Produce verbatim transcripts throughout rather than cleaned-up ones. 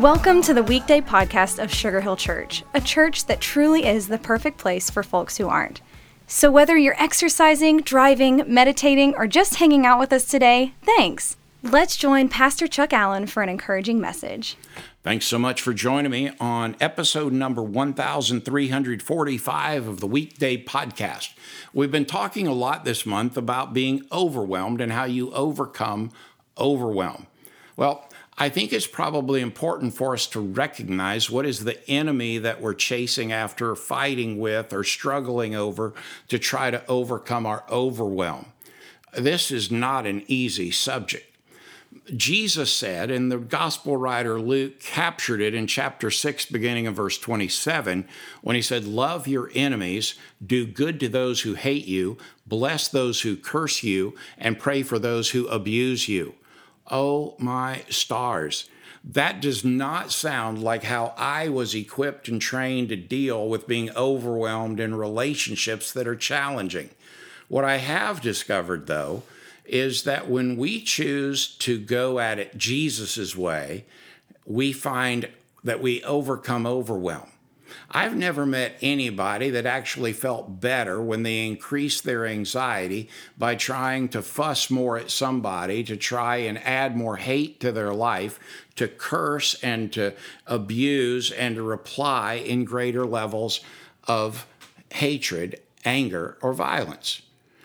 Welcome to the weekday podcast of Sugar Hill Church, a church that truly is the perfect place for folks who aren't. So whether you're exercising, driving, meditating, or just hanging out with us today, thanks. Let's join Pastor Chuck Allen for an encouraging message. Thanks so much for joining me on episode number one thousand three hundred forty-five of the Weekday Podcast. We've been talking a lot this month about being overwhelmed and how you overcome overwhelm. Well, I think it's probably important for us to recognize what is the enemy that we're chasing after, fighting with, or struggling over to try to overcome our overwhelm. This is not an easy subject. Jesus said, and the gospel writer Luke captured it in chapter six, beginning of verse twenty-seven, when he said, "Love your enemies, do good to those who hate you, bless those who curse you, and pray for those who abuse you." Oh my stars. That does not sound like how I was equipped and trained to deal with being overwhelmed in relationships that are challenging. What I have discovered, though, is that when we choose to go at it Jesus's way, we find that we overcome overwhelm. I've never met anybody that actually felt better when they increased their anxiety by trying to fuss more at somebody, to try and add more hate to their life, to curse and to abuse and to reply in greater levels of hatred, anger, or violence.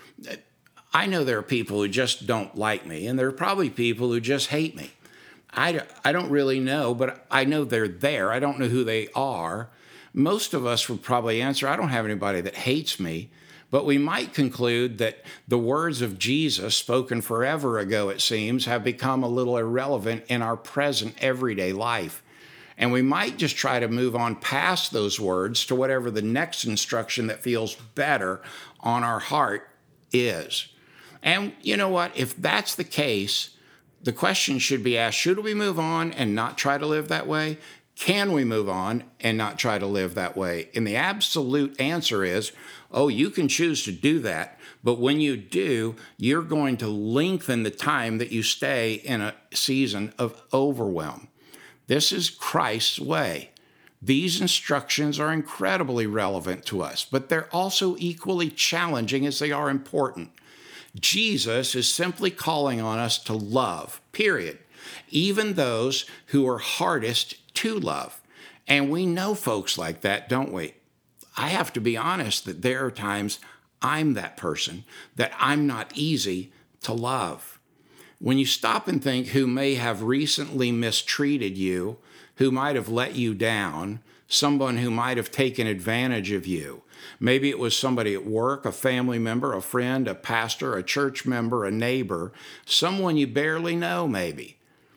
I know there are people who just don't like me, and there are probably people who just hate me. I, I don't really know, but I know they're there. I don't know who they are. Most of us would probably answer, I don't have anybody that hates me, but we might conclude that the words of Jesus, spoken forever ago, it seems, have become a little irrelevant in our present everyday life. And we might just try to move on past those words to whatever the next instruction that feels better on our heart is. And you know what? If that's the case, the question should be asked, should we move on and not try to live that way? Can we move on and not try to live that way? And the absolute answer is, oh, you can choose to do that. But when you do, you're going to lengthen the time that you stay in a season of overwhelm. This is Christ's way. These instructions are incredibly relevant to us, but they're also equally challenging as they are important. Jesus is simply calling on us to love, period, even those who are hardest to love. And we know folks like that, don't we? I have to be honest that there are times I'm that person, that I'm not easy to love. When you stop and think who may have recently mistreated you, who might have let you down, someone who might have taken advantage of you. Maybe it was somebody at work, a family member, a friend, a pastor, a church member, a neighbor, someone you barely know maybe.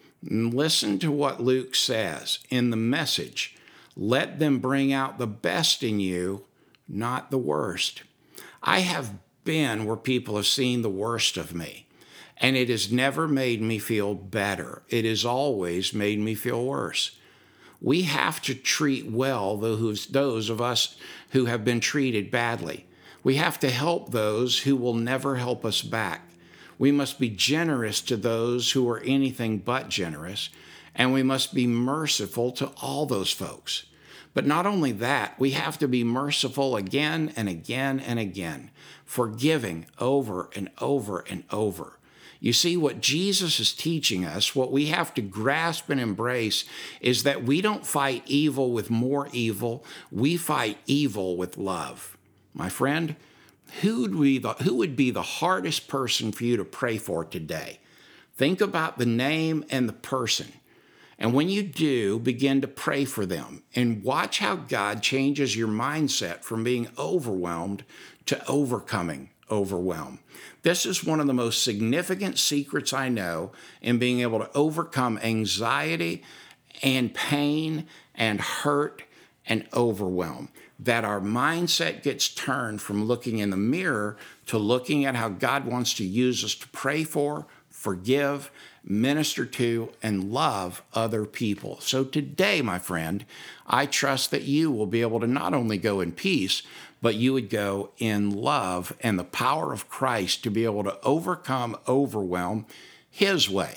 Listen to what Luke says in the Message. Let them bring out the best in you, not the worst. I have been where people have seen the worst of me, and it has never made me feel better. It has always made me feel worse. We have to treat well those, those of us who have been treated badly. We have to help those who will never help us back. We must be generous to those who are anything but generous, and we must be merciful to all those folks. But not only that, we have to be merciful again and again and again, forgiving over and over and over. You see, what Jesus is teaching us, what we have to grasp and embrace, is that we don't fight evil with more evil. We fight evil with love. My friend, who would be the, who would be the hardest person for you to pray for today? Think about the name and the person. And when you do, begin to pray for them and watch how God changes your mindset from being overwhelmed to overcoming overwhelm. This is one of the most significant secrets I know in being able to overcome anxiety and pain and hurt and overwhelm. That our mindset gets turned from looking in the mirror to looking at how God wants to use us to pray for, forgive, minister to, and love other people. So today, my friend, I trust that you will be able to not only go in peace, but you would go in love and the power of Christ to be able to overcome overwhelm His way.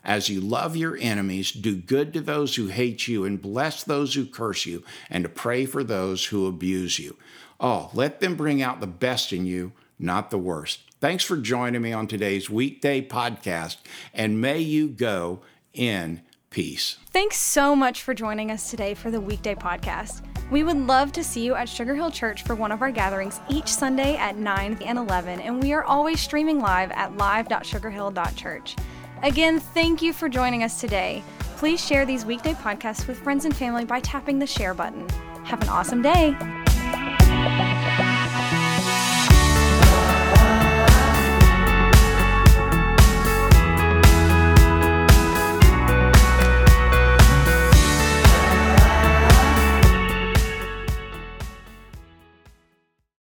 as you love your enemies, do good to those who hate you, and bless those who curse you, and to pray for those who abuse you. Oh, let them bring out the best in you, not the worst. Thanks for joining me on today's weekday podcast, and may you go in peace. Thanks so much for joining us today for the weekday podcast. We would love to see you at Sugar Hill Church for one of our gatherings each Sunday at nine and eleven, and we are always streaming live at live dot sugar hill dot church. Again, thank you for joining us today. Please share these weekday podcasts with friends and family by tapping the share button. Have an awesome day.